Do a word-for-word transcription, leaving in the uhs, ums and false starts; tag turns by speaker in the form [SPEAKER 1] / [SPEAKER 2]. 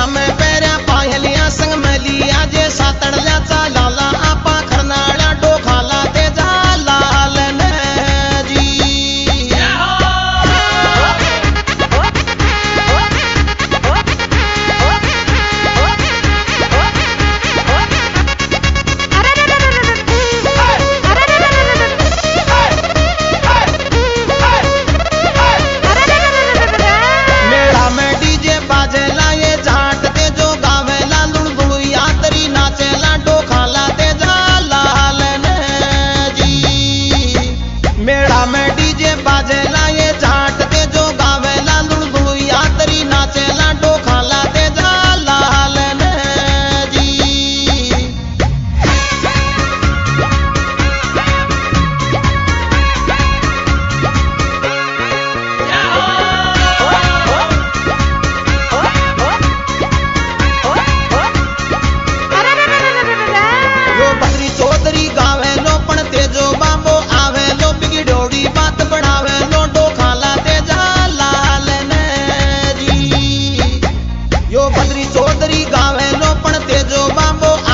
[SPEAKER 1] मेळा में पेऱ्या पाहलिया संग मलिया जे सातडल्याचा लाला आपा खरनाळ्या डोखाला ते लाल जी मेळा में डीजे बाजेला ये झाट ते जो गावेला लुळबुळुया तरी नाचेला डोखाला ते लाल जी मेळा में डीजे बाजेला ये झाट ते जो गावेला लुळबुळुया तरी नाचेला डोखाला ते लाल जी यो बकरी चौधरी गावेलो पण तेजो बाबो आवेलो बिगी डोडी बात बढ़ावेलो डोखाला ते लाल जी यो बकरी चौधरी गावेलो पण तेजो बाबो